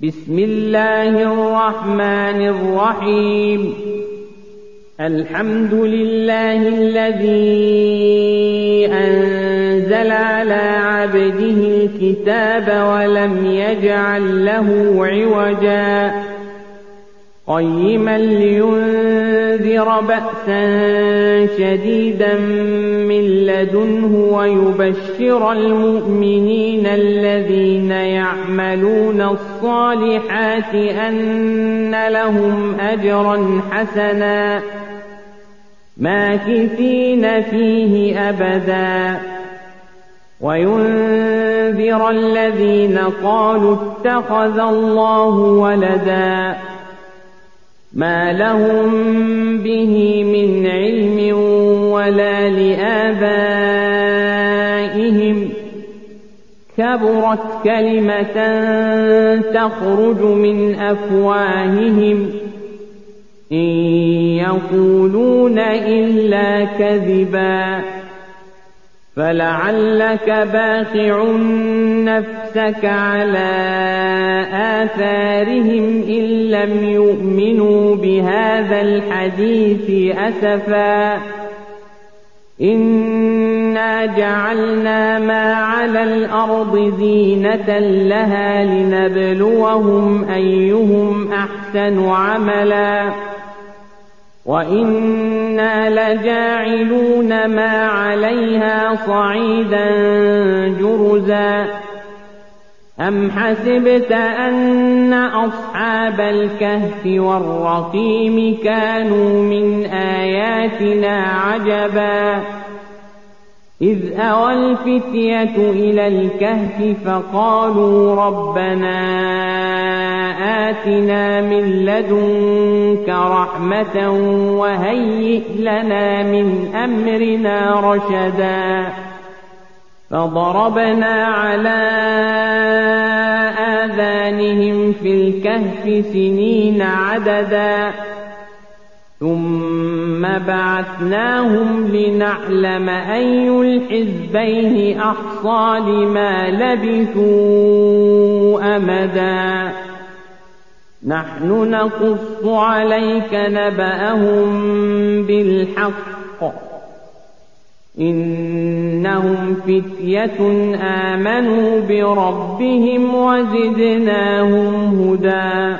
بسم الله الرحمن الرحيم الحمد لله الذي أنزل على عبده الكتاب ولم يجعل له عوجا قيما لينذر بأسا شديدا من لدنه ويبشر المؤمنين الذين يعملون الصالحات أن لهم أجرا حسنا ماكثين فيه أبدا وينذر الذين قالوا اتخذ الله ولدا ما لهم به من علم ولا لآبائهم كبرت كلمة تخرج من أفواههم إن يقولون إلا كذبا فلعلك باخع نفسك على آثارهم إن لم يؤمنوا بهذا الحديث أسفا إنا جعلنا ما على الأرض زينة لها لنبلوهم أيهم أحسن عملا وإنا لجاعلون ما عليها صعيدا جرزا أم حسبت أن أصحاب الكهف والرقيم كانوا من آياتنا عجبا إذ أوى الفتية إلى الكهف فقالوا ربنا آتنا من لدنك رحمة وهيئ لنا من أمرنا رشدا فضربنا على آذانهم في الكهف سنين عددا ثم بعثناهم لنعلم أي الحزبين أحصى لما لبثوا أمدا نحن نقص عليك نبأهم بالحق إنهم فتية آمنوا بربهم وزدناهم هدى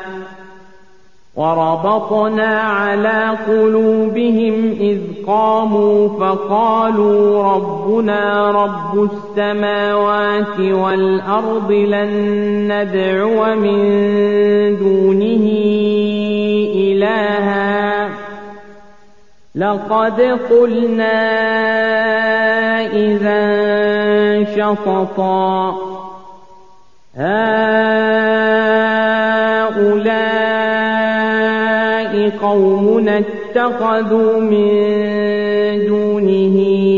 وربطنا على قلوبهم إذ قاموا فقالوا ربنا رب السماوات والأرض لن ندعو من دونه إلها لقد قلنا إذا شططا هؤلاء قومنا اتخذوا من دونه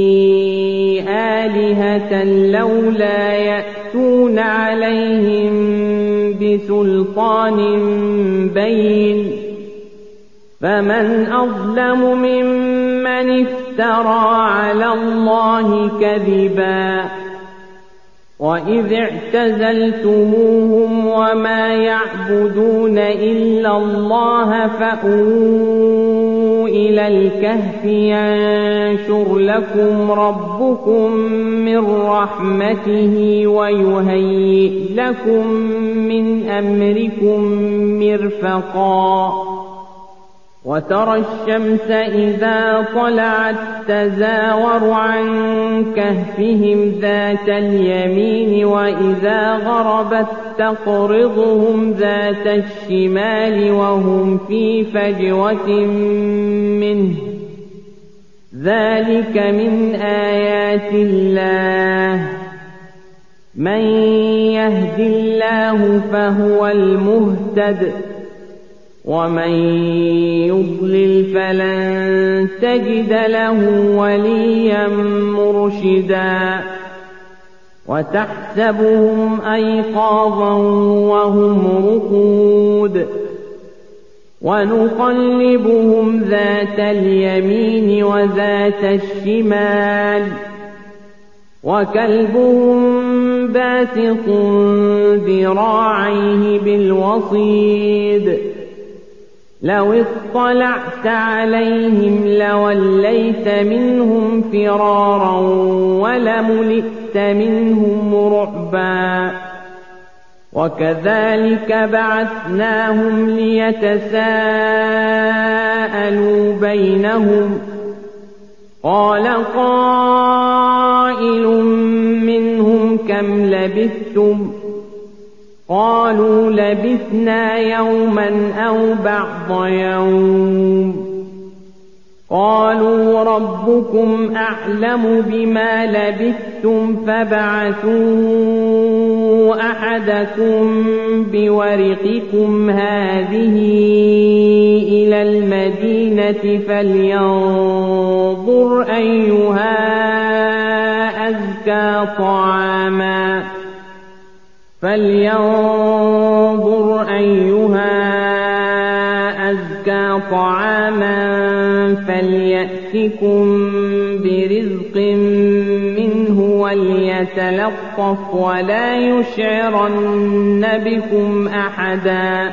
آلهة لولا يأتون عليهم بسلطان بين فمن أظلم ممن افترى على الله كذبا وإذ اعتزلتموهم وما يعبدون إلا الله فأووا إلى الكهف ينشر لكم ربكم من رحمته ويهيئ لكم من أمركم مرفقا وترى الشمس إذا طلعت تزاور عن كهفهم ذات اليمين وإذا غربت تقرضهم ذات الشمال وهم في فجوة منه ذلك من آيات الله من يهد الله فهو المهتد ومن يضلل فلن تجد له وليا مرشدا وتحسبهم أيقاظا وهم رقود ونقلبهم ذات اليمين وذات الشمال وكلبهم باسط ذراعيه بالوصيد لو اطلعت عليهم لوليت منهم فرارا ولملئت منهم رعبا وكذلك بعثناهم ليتساءلوا بينهم قال قائل منهم كم لبثتم قالوا لبثنا يوما أو بعض يوم قالوا ربكم أعلم بما لبثتم فابعثوا أحدكم بورقكم هذه إلى المدينة فلينظر أيها أزكى طعاما فليأتكم برزق منه وليتلطف ولا يشعرن بكم أحدا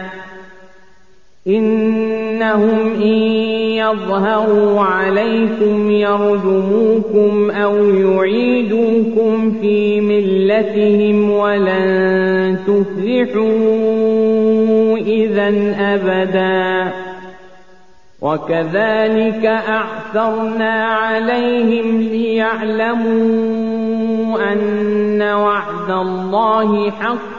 إنهم إن يظهروا عليكم يرجموكم أو يعيدوكم في ملتهم ولن تفلحوا إذا أبدا وكذلك أعثرنا عليهم ليعلموا أن وعد الله حق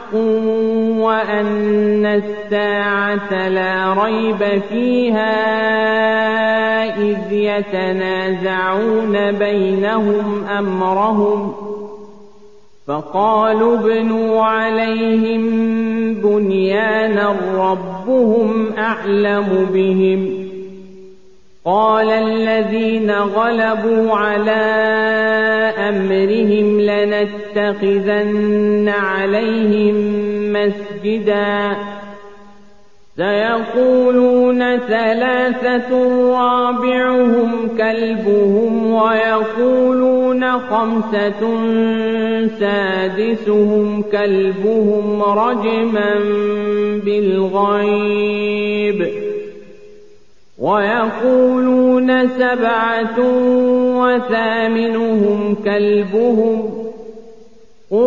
وأن الساعة لا ريب فيها إذ يتنازعون بينهم أمرهم فقالوا ابنوا عليهم بنيانا ربهم أعلم بهم قال الذين غلبوا على أمرهم لنتخذن عليهم مسجدا سيقولون ثلاثة رابعهم كلبهم ويقولون خمسة سادسهم كلبهم رجما بالغيب ويقولون سبعة وثامنهم كلبهم قل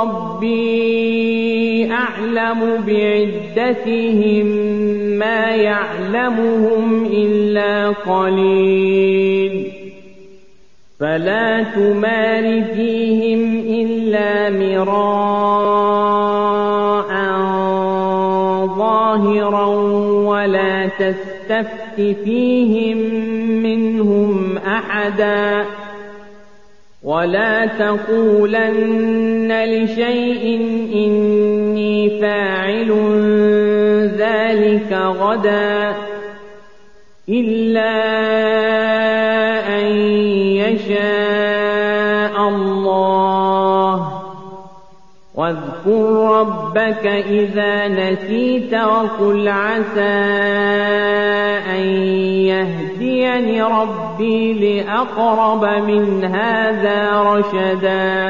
ربي أعلم بعدتهم ما يعلمهم إلا قليل فلا تمار فيهم إلا مراء ظاهرا ولا تستفت فيهم منهم أحدا ولا تقولن لشيء إني فاعل ذلك غدا إلا أن يشاء الله واذكر ربك إذا نسيت وقل عسى أن يهديني ربي لأقرب من هذا رشدا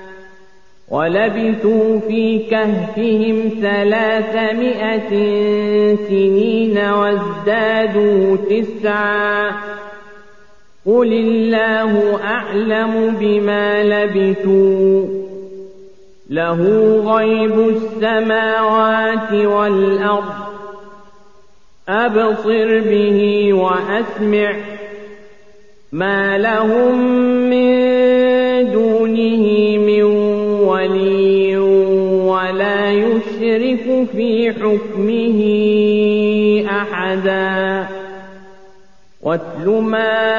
ولبثوا في كهفهم 300 سنين وازدادوا 9 قل الله أعلم بما لبثوا له غيب السماوات والأرض أبصر به وأسمع ما لهم من دونه من ولي ولا يشرك في حكمه أحدا واتل ما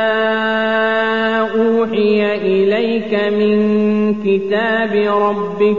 أوحي إليك من كتاب ربك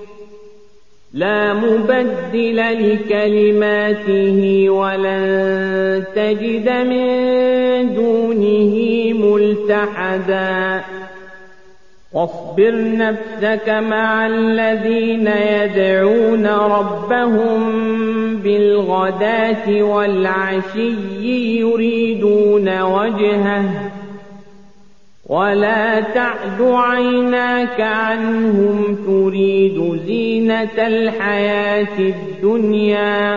لا مبدل لكلماته ولن تجد من دونه ملتحدا واصبر نفسك مع الذين يدعون ربهم بالغداة والعشي يريدون وجهه ولا تعد عيناك عنهم تريد زينة الحياة الدنيا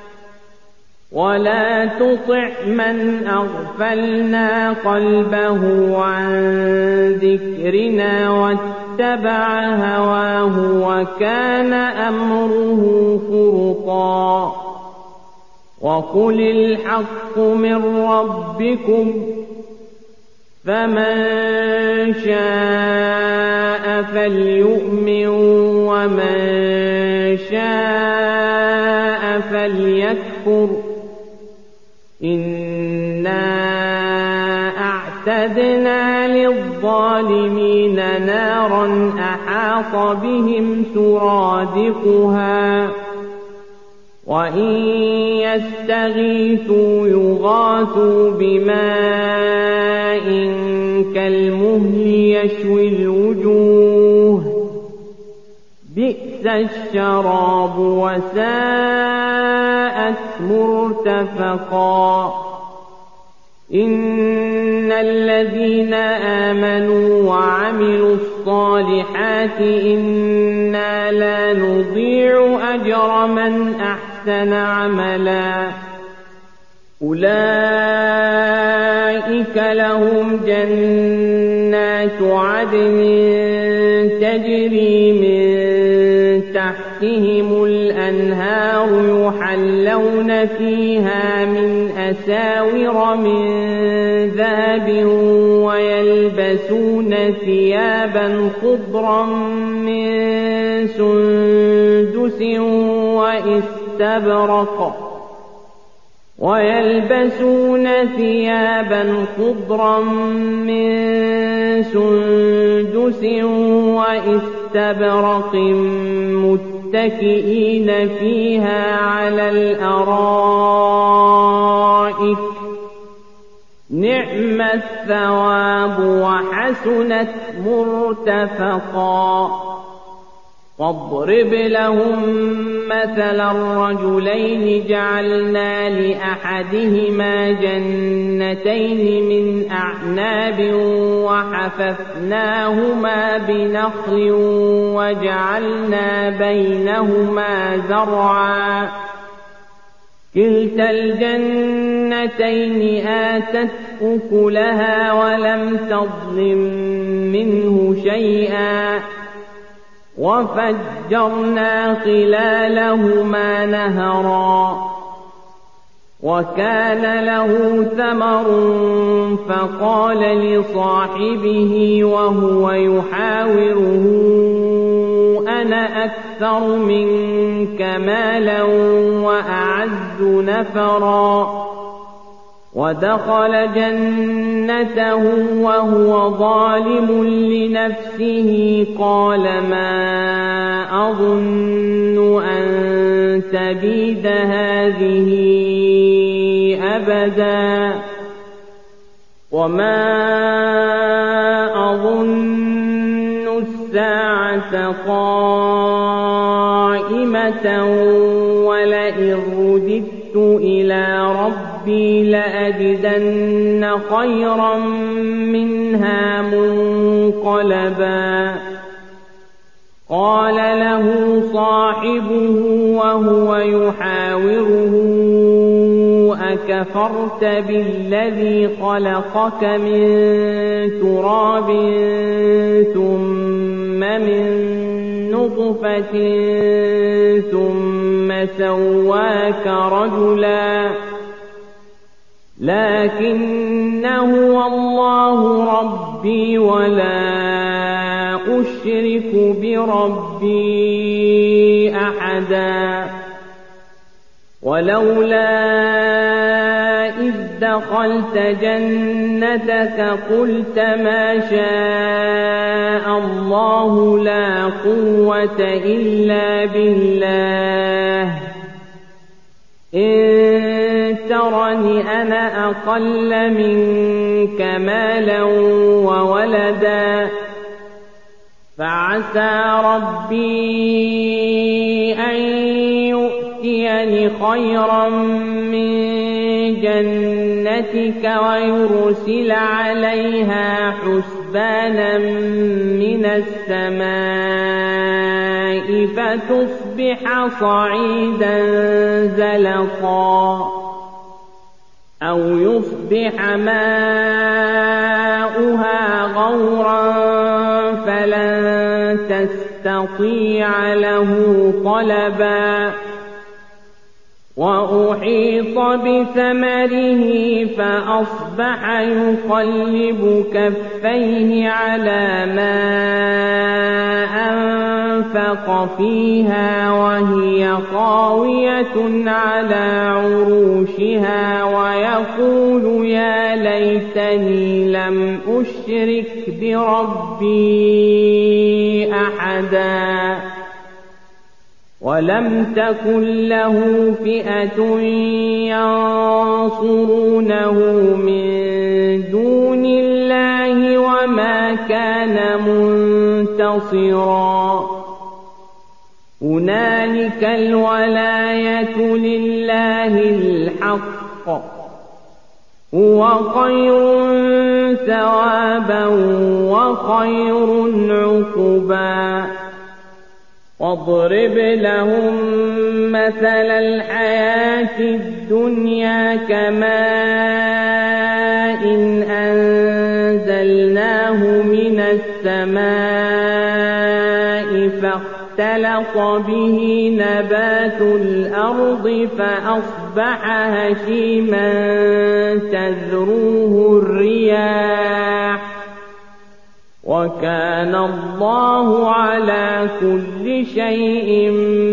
ولا تطع من أغفلنا قلبه عن ذكرنا واتبع هواه وكان أمره فرطا وقل الحق من ربكم فمن شاء فليؤمن ومن شاء فليكفر إنا أعتدنا للظالمين نارا أحاط بهم سرادقها وإن يستغيثوا يغاثوا بماء كالمهل يشوي الوجوه بئس الشراب وساءت مرتفقا إن الذين آمنوا وعملوا الصالحات إنا لا نضيع أجر من أحسن عملا أولئك لهم جنات عدن تجري من تحتهم الأنهار يحلون فيها من أساور من ذهب ويلبسون ثيابا خضرا من سندس واستبرق متكئين فيها على الأرائك نعم الثواب وحسنت مرتفقا واضرب لهم مثلا الرجلين جعلنا لأحدهما جنتين من أعناب وحففناهما بنخل وجعلنا بينهما زرعا كلتا الجنتين آتت أكلها ولم تظلم منه شيئا وفجرنا خلالهما نهرا وكان له ثمر فقال لصاحبه وهو يحاوره أنا أكثر منك مالا وأعز نفرا ودخل جنته وهو ظالم لنفسه قال ما أظن أن تبيد هذه أبدا وما أظن الساعة قائمة ولئن رددت إلى ربي لأجدن خيرا منها منقلبا قال له صاحبه وهو يحاوره أكفرت بالذي خلقك من تراب ثم من نطفة ثم سواك رجلا لكن هو الله ربي ولا أشرك بربي أحدا ولولا إذ دخلت جنتك قلت ما شاء الله لا قوة إلا بالله إن ترني أنا أقل منك مالا وولدا فعسى ربي أن يؤتيني خيرا من جنتك ويرسل عليها حسنا حسبانا من السماء فتصبح صعيدا زلقا أو يصبح ماؤها غورا فلن تستطيع له طلبا وأحيط بثمره فأصبح يقلب كفيه على ما أنفق فيها وهي خاوية على عروشها ويقول يا ليتني لم أشرك بربي أحدا ولم تكن له فئة ينصرونه من دون الله وما كان منتصرا هنالك الولاية لله الحق هو خير ثوابا وخير عقبا واضرب لهم مثل الحياة الدنيا كماء أنزلناه من السماء فاختلط به نبات الأرض فأصبح هشيما تذروه الرياح وكان الله على كل شيء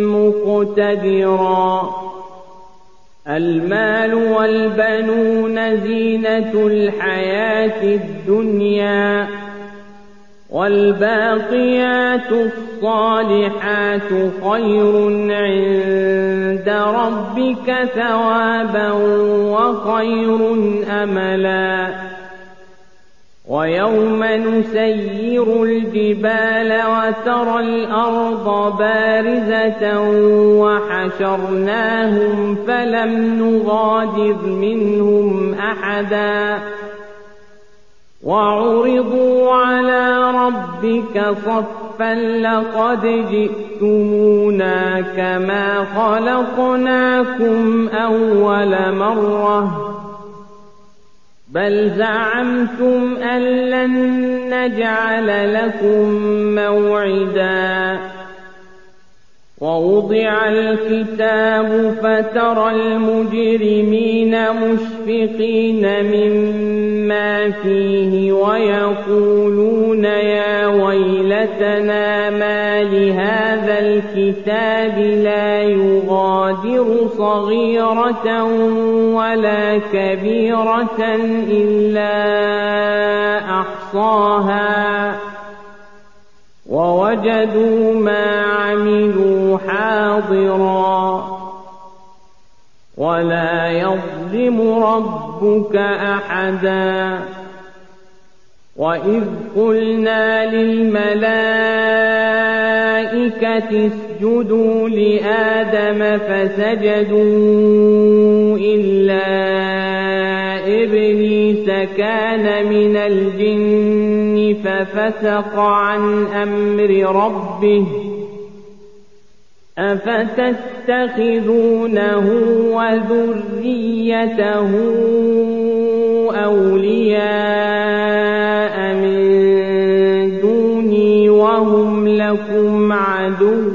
مقتدرا المال والبنون زينة الحياة الدنيا والباقيات الصالحات خير عند ربك ثوابا وخير أملا ويوم نسير الجبال وترى الأرض بارزة وحشرناهم فلم نغادر منهم أحدا وعرضوا على ربك صفا لقد جئتمونا كما خلقناكم أول مرة بل زعمتم أن لن نجعل لكم موعدا ووضع الكتاب فترى المجرمين مشفقين مما فيه ويقولون يا ويلتنا ما لهذا الكتاب لا يغادر صغيرة ولا كبيرة إلا أحصاها ووجدوا ما عملوا حاضرا ولا يظلم ربك أحدا وإذ قلنا للملائكة اسجدوا لآدم فسجدوا إلا إبليس كان من الجن ففسق عن أمر ربه أفتتخذونه وذريته أولياء من دوني وهم لكم عدو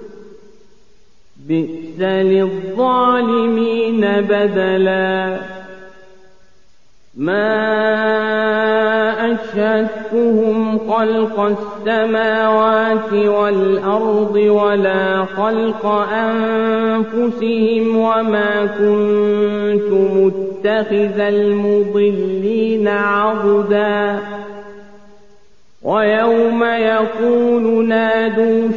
بئس للظالمين بدلا ما أشهدتهم خلق السماوات والأرض ولا خلق أنفسهم وما كنت متخذ المضلين عضدا ويوم يقول نادوا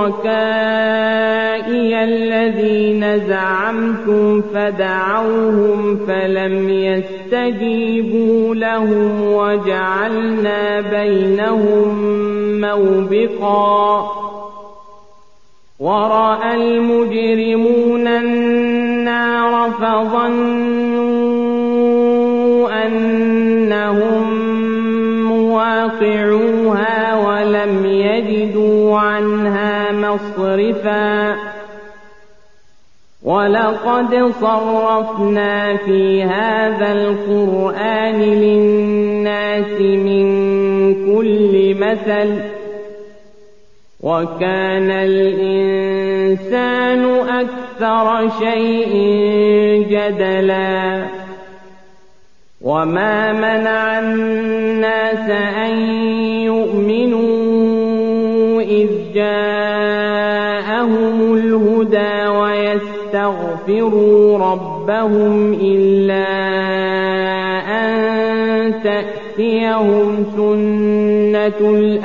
شركائي الذين زعمتم فدعوهم فلم يستجيبوا لهم وجعلنا بينهم موبقا ورأى المجرمون النار فظنوا أنهم مواقعون مصرفا وَلَقَدْ صَرَّفْنَا فِي هَذَا الْقُرْآنِ لِلنَّاسِ مِنْ كُلِّ مَثَلٍ وَكَانَ الْإِنسَانُ أَكْثَرَ شَيْءٍ جَدَلًا وَمَا مَنَعَ النَّاسَ أَن يُؤْمِنُوا إِذْ جَاءَهُمُ الْهُدَىٰ وَيَسْتَغْفِرُوا رَبَّهُمْ إِلَّا أَن تَأْتِيَهُمْ سُنَّةُ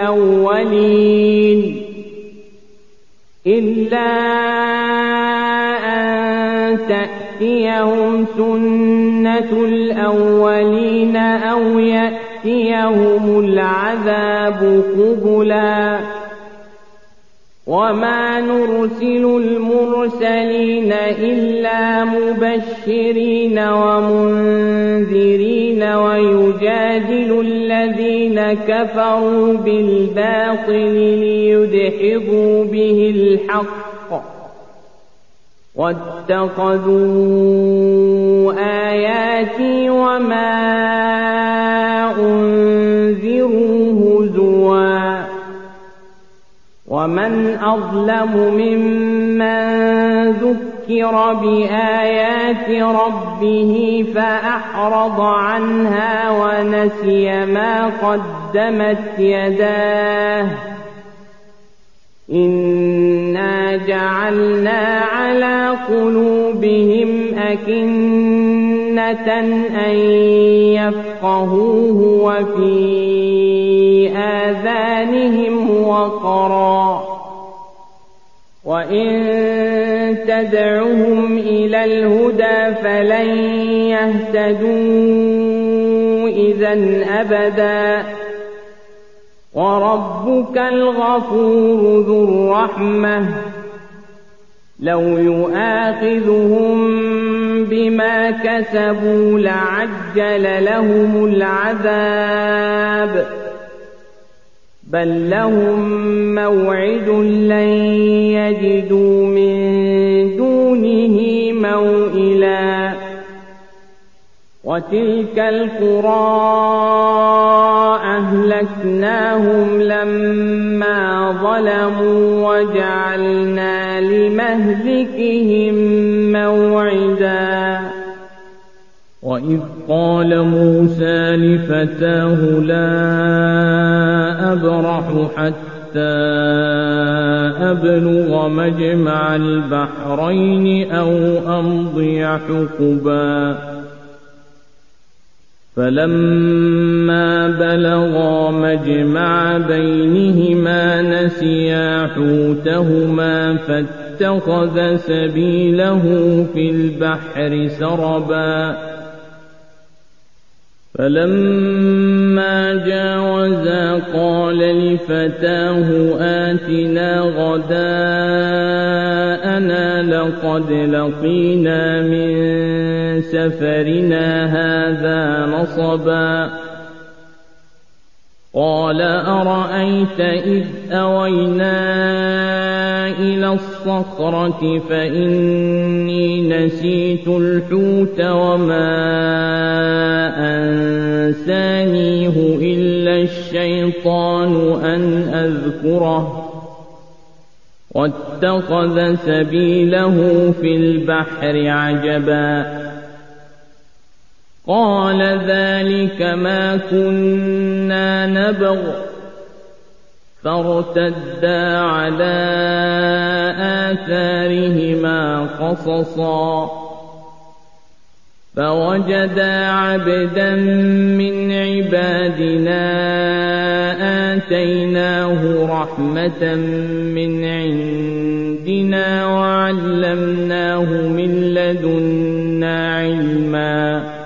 الْأَوَّلِينَ أَوْ يَأْتِيَهُمُ الْعَذَابُ قُبُلًا وَمَا نُرْسِلُ الْمُرْسَلِينَ إِلَّا مُبَشِّرِينَ وَمُنذِرِينَ وَيُجَادِلُ الَّذِينَ كَفَرُوا بِالْبَاطِلِ لِيُدْحِضُوا بِهِ الْحَقَّ وَاتَّخَذُوا آيَاتِي وَمَا أُنذِرُوا هُزُوًا وَمَنْ أَظْلَمُ مِمَّن ذُكِّرَ بِآيَاتِ رَبِّهِ فَأَعْرَضَ عَنْهَا وَنَسِيَ مَا قَدَّمَتْ يَدَاهُ إِنَّا جَعَلْنَا عَلَىٰ قُلُوبِهِمْ أَكِنَّةً أَن يَفْقَهُوهُ وَفِي آذَانِهِمْ وَقْرًا وَإِن تَدْعُهُمْ إِلَى الْهُدَىٰ فَلَن يَهْتَدُوا إِذًا أَبَدًا وَرَبُّكَ الْغَفُورُ ذُو الرَّحْمَةِ لَوْ يُؤَاخِذُهُم بِمَا كَسَبُوا لَعَجَّلَ لَهُمُ الْعَذَابَ بَل لَّهُم مَّوْعِدٌ لَّن يَجِدُوا مِن دُونِهِ مَوْئِلًا وَتِلْكَ الْقُرَىٰ أَهْلَكْنَاهُمْ لَمَّا ظَلَمُوا وَجَعَلْنَا لِمَهْلِكِهِم مَّوْعِدًا وَإِذْ قَالَ مُوسَىٰ لِفَتَاهُ لَا أَبْرَحُ حَتَّىٰ أَبْلُغَ مَجْمَعَ الْبَحْرَيْنِ أَوْ أَمْضِيَ حُقُبًا فَلَمَّا بَلَغَا مَجْمَعَ بَيْنِهِمَا نَسِيَا حُوتَهُمَا فَاتَّخَذَ سَبِيلَهُ فِي الْبَحْرِ سَرَبًا فَلَمَّا جَاوَزَا قَالَ لِفَتَاهُ آتِنَا غَدَاءَنَا لَقَدْ لَقِينَا مِن سَفَرِنَا هَٰذَا نَصَبًا قَالَ أَرَأَيْتَ إِذْ أَوَيْنَا إِلَى الصَّخْرَةِ فَإِنِّي نَسِيتُ الْحُوتَ وَمَا أَنسَانِيهُ إِلَّا الشَّيْطَانُ أَنْ أَذْكُرَهُ وَاتَّخَذَ سَبِيلَهُ فِي الْبَحْرِ عَجَبًا قَالَ ذَلِكَ مَا كُنَّا نَبْغِ فَارْتَدَّا عَلَىٰ آثَارِهِمَا قَصَصًا فَوَجَدَا عَبْدًا مِّنْ عِبَادِنَا آتَيْنَاهُ رَحْمَةً مِّنْ عِندِنَا وَعَلَّمْنَاهُ مِن لَّدُنَّا عِلْمًا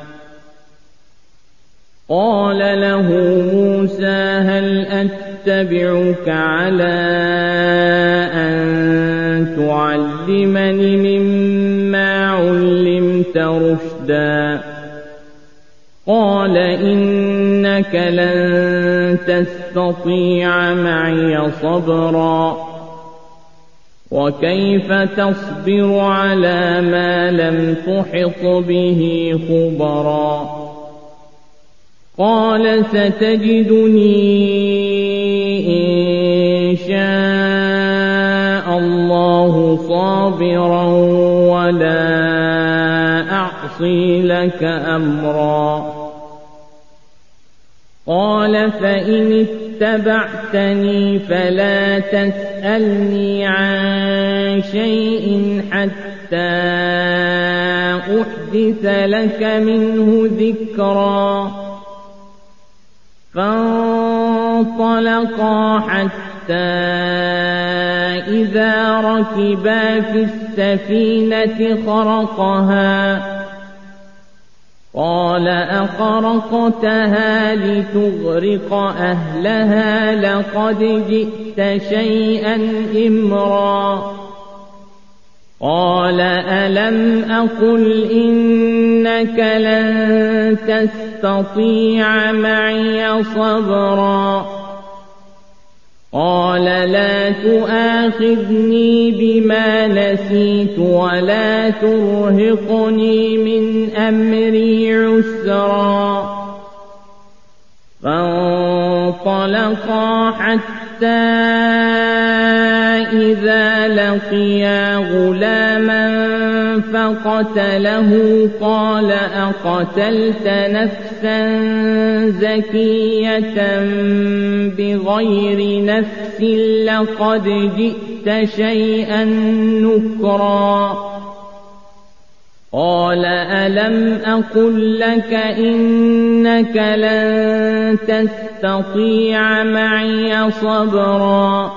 قَالَ لَهُ مُوسَىٰ هَلْ أَتَّبِعُكَ عَلَىٰ أَن تُعَلِّمَنِ مِمَّا عُلِّمْتَ رُشْدًا قَالَ إِنَّكَ لَن تَسْتَطِيعَ مَعِيَ صَبْرًا وكيف تصبر على ما لم تحط به خبرا قال ستجدني إن شاء الله صابرا ولا أعصي لك أمرا قال فإن اتبعتني فلا تسألني عن شيء حتى أحدث لك منه ذكرا فانطلقا حتى إذا ركبا في السفينة خرقها قال أخرقتها لتغرق أهلها لقد جئت شيئا إمرا قال ألم أقل إنك لن تستطيع معي صبرا قال لا تؤاخذني بما نسيت ولا ترهقني من أمري عسرا فانطلقا حتى إذا لقيا غلاما فقتله قال أقتلت نفسا زكية بغير نفس لقد جئت شيئا نكرا قال ألم أقل لك إنك لن تستطيع معي صبرا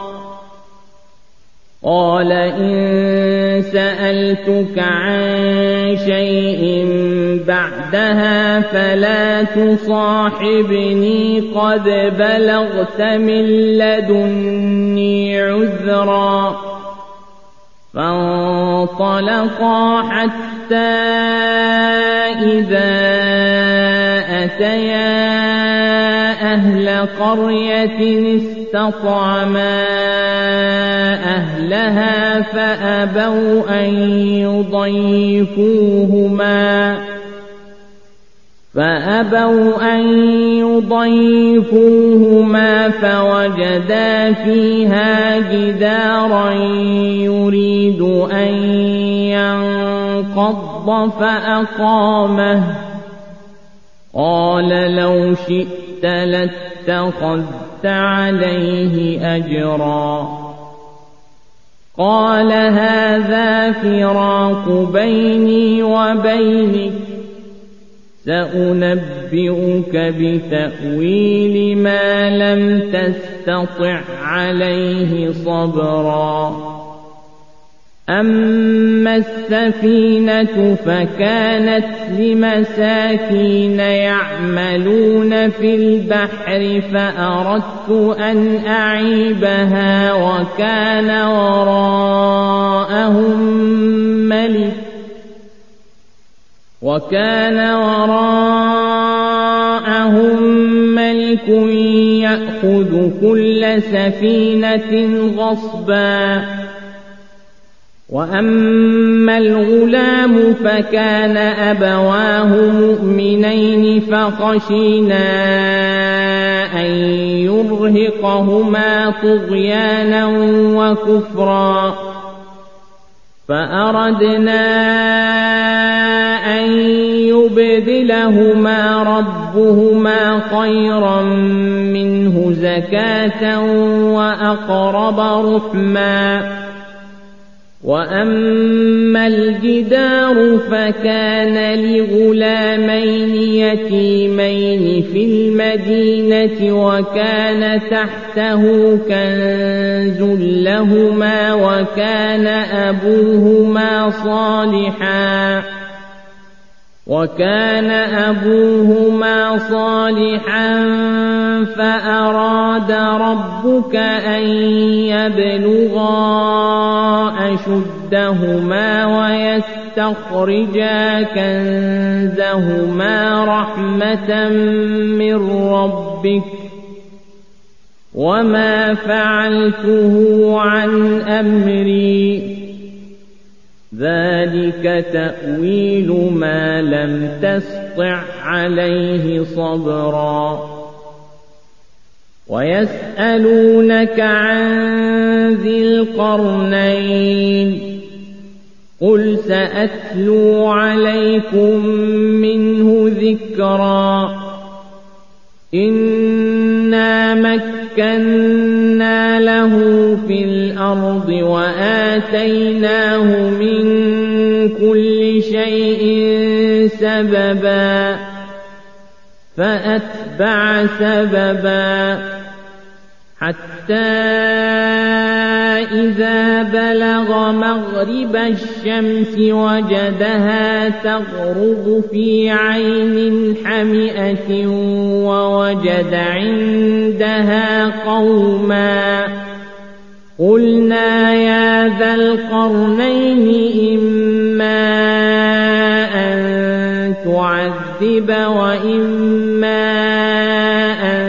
قال إن سألتك عن شيء بعدها فلا تصاحبني قد بلغت من لدني عذرا فانطلقا حتى إذا أتيا أهل قرية استطعما أهلها فأبوا أن يضيفوهما فوجدا فيها جدارا يريد أن ينقض فأقامه قال لو شئت لاتخذت عليه أجرا قال هذا فراق بيني وبينك سأنبئك بتأويل ما لم تستطع عليه صبرا أما السفينة فكانت لمساكين يعملون في البحر فأردت أن أعيبها وكان وراءهم ملك يأخذ كل سفينة غصبا وأما الغلام فكان أبواه مؤمنين فخشينا أن يرهقهما طغيانا وكفرا فأردنا أن يبدلهما ربهما خيرا منه زكاة وأقرب رحما وأما الجدار فكان لغلامين يتيمين في المدينة وكان تحته كنز لهما وكان أبوهما صالحا فأراد ربك أن يبلغا أشدهما ويستخرجا كنزهما رحمة من ربك وما فعلته عن أمري ذلك تأويل ما لم تسطع عليه صبرا ويسألونك عن ذي القرنين قل سأتلو عليكم منه ذكرا إنا مكنا له في الأرض وآتيناه من كل شيء سببا فأتبع سببا حتى إذا بلغ مغرب الشمس وجدها تغرب في عين حمئة ووجد عندها قوما قلنا يا ذا القرنين إما أن تعذب وإما أن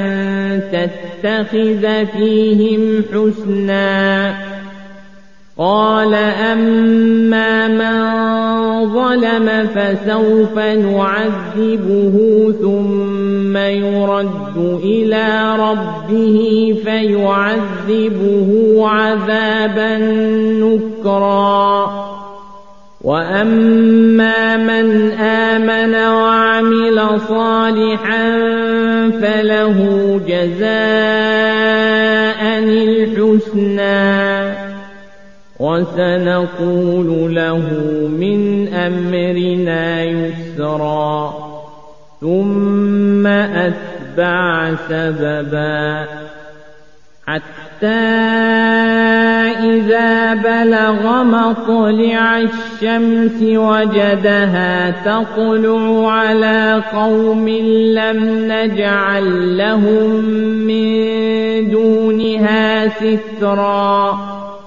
تتخذ فيهم حسنا قال أما من ظلم فسوف نعذبه ثم يرد إلى ربه فيعذبه عذابا نكرا وأما من آمن وعمل صالحا فله جزاء الحسنى وسنقول له من أمرنا يسرا ثم أتبع سببا حتى إذا بلغ مطلع الشمس وجدها تطلع على قوم لم نجعل لهم من دونها سترا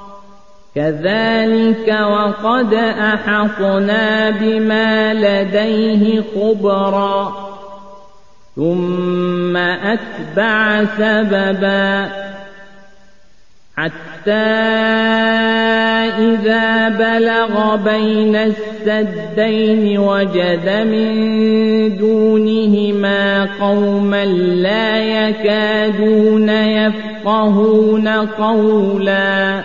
كذلك وقد أحطنا بما لديه خبرا ثم أتبع سببا حتى إذا بلغ بين السدين وجد من دونهما قوما لا يكادون يفقهون قولا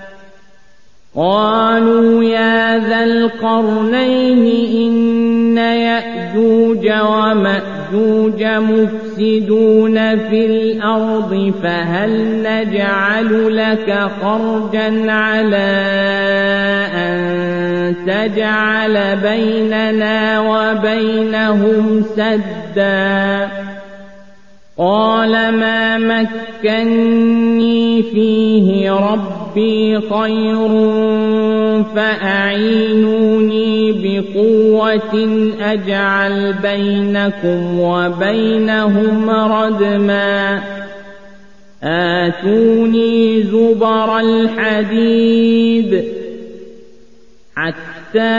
قالوا يا ذا القرنين إن يأجوج ومأجوج مفسدون في الأرض فهل نجعل لك خرجا على أن تجعل بيننا وبينهم سدا قال ما مكني فيه ربي خير فأعينوني بقوة أجعل بينكم وبينهم ردما آتوني زبر الحديد حتى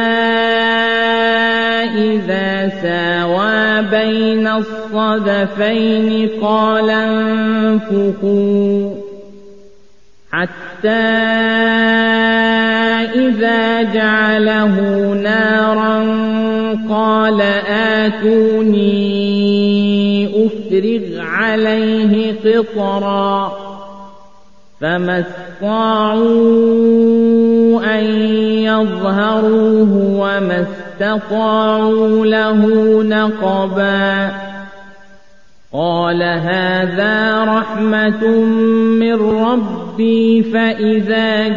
إذا ساوى بين الصدفين قال انفخوا حتى إذا جعله نارا قال آتوني أفرغ عليه قطرا فما استطاعوا أن يظهروه وما استطاعوا له نقبا قال هذا رحمة من ربي فإذا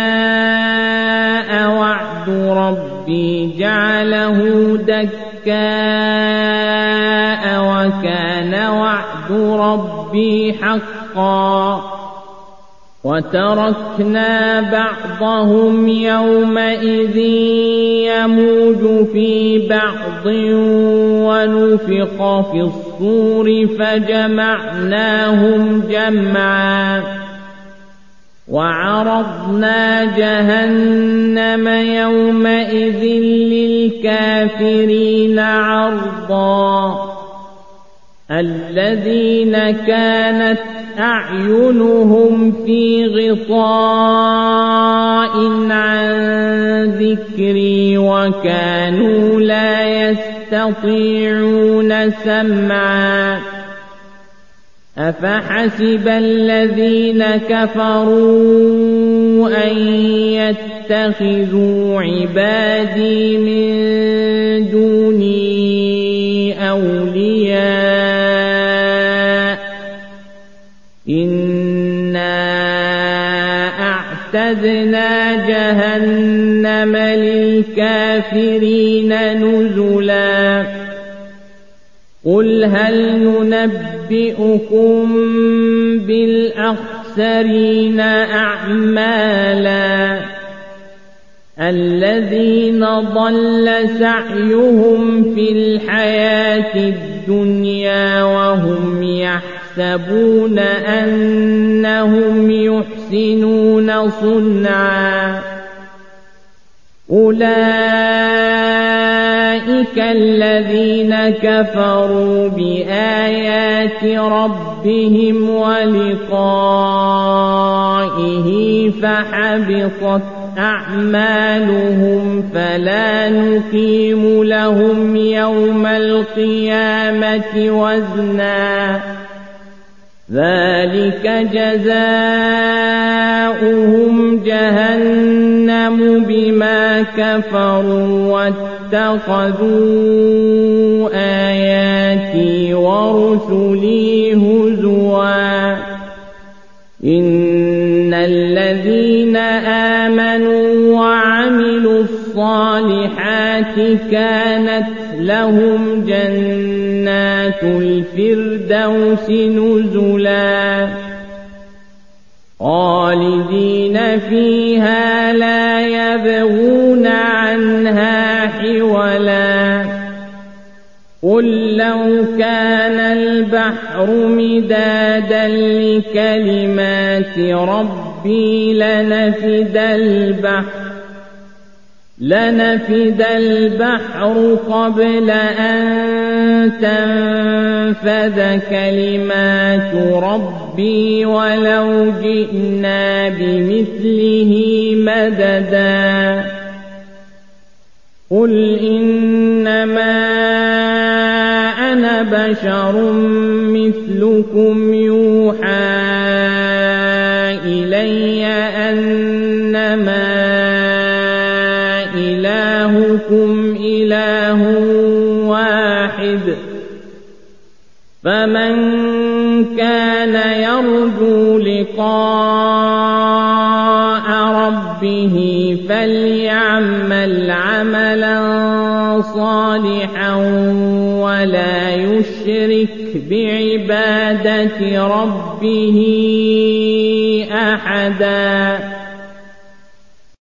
جاء وعد ربي جعله دكاء وكان وعد ربي حقا وتركنا بعضهم يومئذ يموج في بعض ونفخ في الصور فجمعناهم جمعا وعرضنا جهنم يومئذ للكافرين عرضا الذين كانت أعينهم في غطاء عن ذكري وكانوا لا يستطيعون سمعا أفحسب الذين كفروا أن يتخذوا عبادي من دوني أولياء إنا أعتدنا جهنم للكافرين نزلا قل هل ننبئكم بالأخسرين أعمالا الذين ضل سعيهم في الحياة الدنيا وهم يحسبون أنهم يحسنون صنعا أولئك الذين كفروا بآيات ربهم ولقائه فحبطت أعمالهم فلا نقيم لهم يوم القيامة وزنا ذلك جزاؤهم جهنم بما كفروا واتخذوا آياتي ورسلي هزوا إن الذين آمنوا وعملوا الصالحات كانت لهم جنات الفردوس نزلا خالدين فيها لا يبغون عنها حولا قل لو كان البحر مدادا لكلمات ربي لنفد البحر قبل أن تنفذ كلمات ربي ولو جئنا بمثله مددا قل إنما أنا بشر مثلكم يوحى إلي أنما إلهكم إله واحد فمن كان يرجو لقاء ربه فليعمل عملا صالحا ولا يشرك بعبادة ربه أحدا